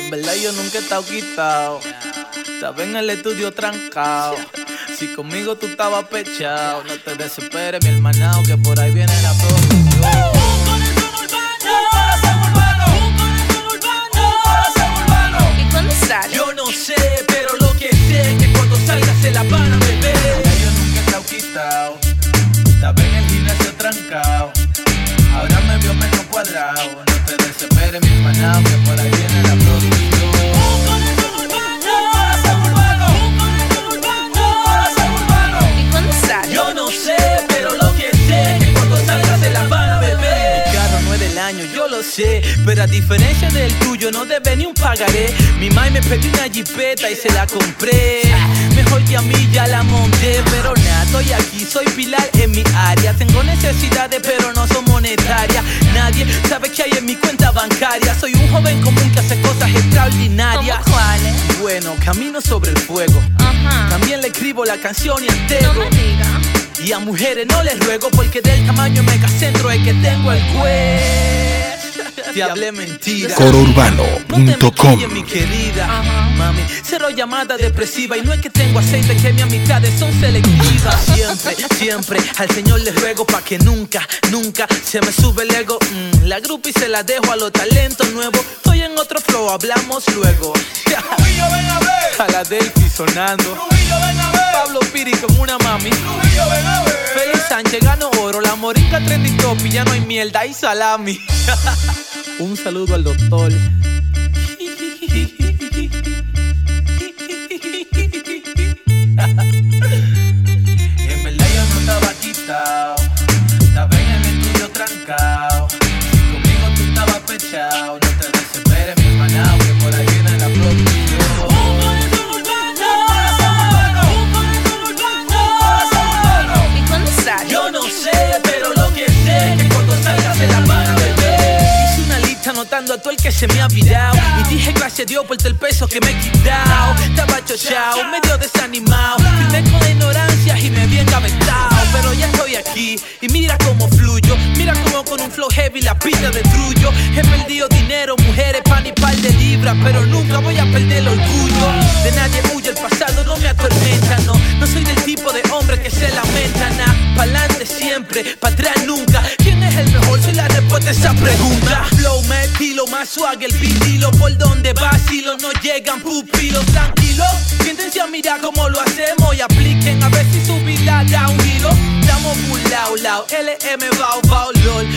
En verdad yo nunca he estado quitado. Estaba en el estudio trancado. Si conmigo tú estabas pechado, no te desesperes, mi hermanao, que por ahí viene la producción. ¿Y cuándo sale? Yo no sé, pero lo que sé es que cuando salga se la van a beber. Yo nunca he estado quitado. Estaba en el gimnasio trancado. Ahora me vio menos cuadrado. No te desesperes, mi hermanao, que por ahí viene la producción. ¿Y cuándo sale? Yo no sé, pero lo que sé es que cuando salga se la van a beber. Mi carro no es del año, yo lo sé, pero a diferencia del tuyo no debe ni un pagaré. Mi mãe me pidió una jipeta y se la compré. Mejor que a mí ya la monté, pero nada, estoy aquí, soy pilar en mi área. Tengo necesidades, pero no son monetarias. Nadie sabe qué hay en mi cuenta bancaria. Soy un joven común que hace cosas extraordinarias. ¿Cómo cuáles? Bueno, camino sobre el fuego. Ajá. También le escribo la canción y No entero. me digas. Y a mujeres no les ruego, porque del tamaño megacentro es que tengo el juez. Te hablé mentira. Corourbano.com. No te me quilles, mi querida. Ajá. Mami, cero llamada depresiva. Y no es que tengo aceite, que mis amistades son selectivas. Siempre, siempre al Señor le ruego pa' que nunca, nunca se me sube el ego. La groupie se la dejo a los talentos nuevos. Estoy en otro flow, hablamos luego. Trujillo, ven a ver. A la Delphi sonando. Trujillo, ven a ver. Pablo Piri con una mami. Trujillo, ven a ver. Félix Sánchez ganó oro, la moringa trending top y ya no hay mierda, hay salami. Un saludo al doctor. En verdad yo no estaba quitado. Estaba en el estudio trancado. Si conmigo tú estabas pechado, no te desesperes, mi hermanao, que por ahí viene la producción. ¿Y cuándo sale? Yo no sé, pero lo que sé es que cuando salga se la van a beber. Hice una lista anotando a todo el que se me ha virado. Y dije gracias a Dios por todo el peso que me he quitado. Estaba chochao, medio desanimado. Firmé con la ignorancia y me vi encabezado. Pero ya estoy aquí y mira cómo fluyo. Mira cómo con un flow heavy la pista destruyo. He perdido dinero, mujeres, pan y par de libras. Pero nunca voy a perder el orgullo. De nadie huye, el pasado no me atormenta, no. No soy del tipo de hombre que se lamenta, nah. Pa'lante siempre, pa' atrás nunca. ¿Quién es el mejor? Soy la respuesta a esa pregunta. Flow, más estilo, más swag, el vinilo. Por donde vacilo, no llegan pupilos. Tranquilos, siéntense a mirar cómo lo hacemos y apliquen a ver si su vida da un giro. Estamos burlao, lao, LM, bao, bao, lol.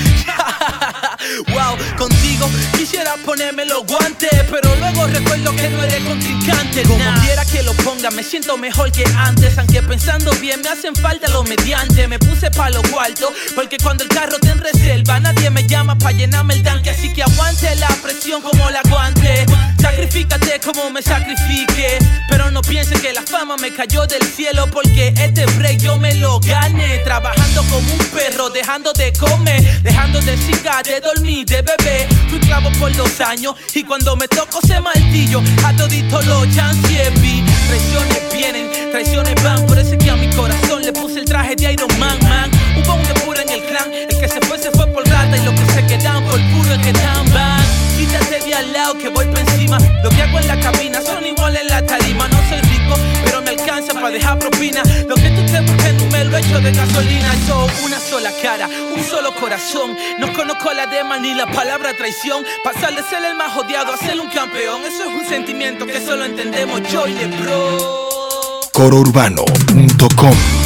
Wow, contigo quisiera ponerme los guantes, pero luego recuerdo que no eres contrincante. Como quiera que lo ponga, me siento mejor que antes. Aunque pensando bien, me hacen falta los mediantes. Me puse pa' los cuartos, porque cuando el carro te en reserva, nadie me llama pa' llenarme el tanque. Así que aguante la presión como la aguante. Sacrifícate como me sacrifique, pero no pienses que la fama me cayó del cielo, porque este break yo me lo gané. Trabajando como un perro, dejando de comer, dejando de cigar, de dormir, de beber. Fui clavo por 2 años y cuando me tocó ese martillo, a todito lo chanciepi. Traiciones vienen, traiciones van, por eso es que a mi corazón le puse el traje de Iron Man, man. Hubo un pura en el clan, el que se fue por rata y los que se quedan por puro es que tan van. Quítate de al lado que voy por encima. Lo que hago en la cabina son iguales en la tarima. No soy rico, pero me alcanza para dejar propina. Lo que tú te busques no me lo echo de gasolina. Soy una sola cara, un solo corazón. No conozco la dema ni la palabra traición. Pasar de ser el más odiado a ser un campeón, eso es un sentimiento que solo entendemos yo y LeBron. Corourbano.com.